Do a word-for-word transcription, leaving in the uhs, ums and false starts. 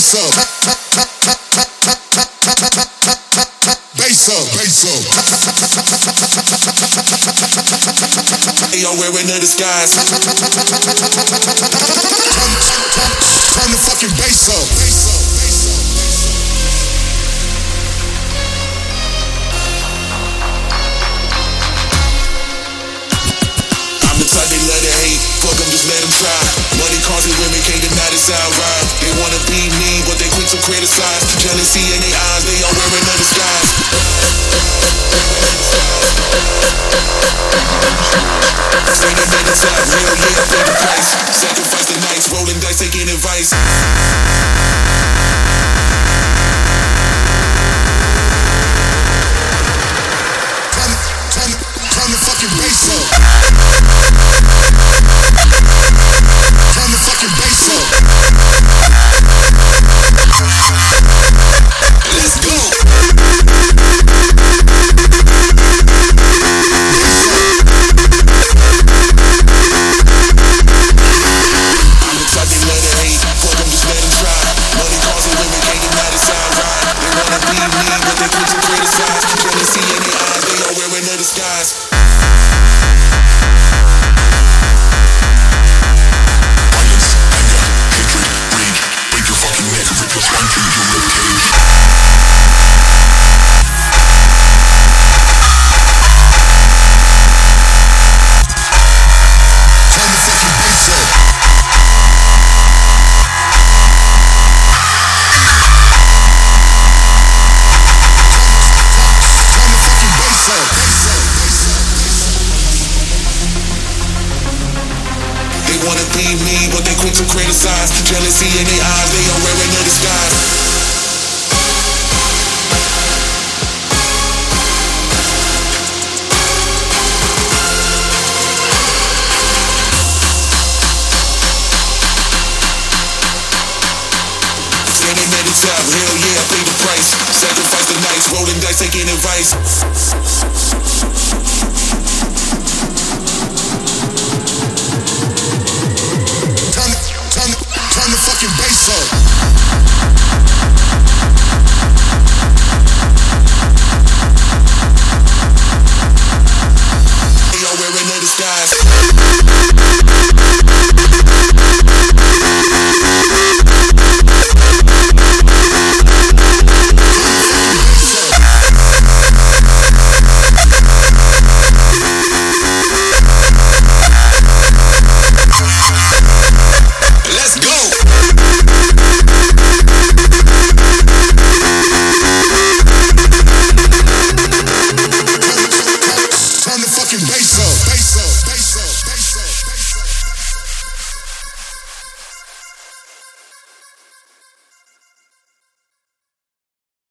bass up, bass up, bass up. They all wearing a disguise. Turn, turn the fucking bass up. I'm the type they love to hate. Fuck them, just let them try. Money, cars, and women can't deny this how I ride. They wanna be me, but they quick to criticize. Jealousy in their eyes, they all wearing a disguise. Say the name is out, hell yeah, I pay the price. Sacrifice the nights, rolling dice, taking advice. Turn, turn, turn the fucking bass up. Turn the fucking bass up. Let's go. Wanna be me, but they quick to criticize. Jealousy in their eyes, they all wearing a disguise. Standing at the top, hell yeah, I pay the price. Sacrifice the nights, rolling dice, taking advice.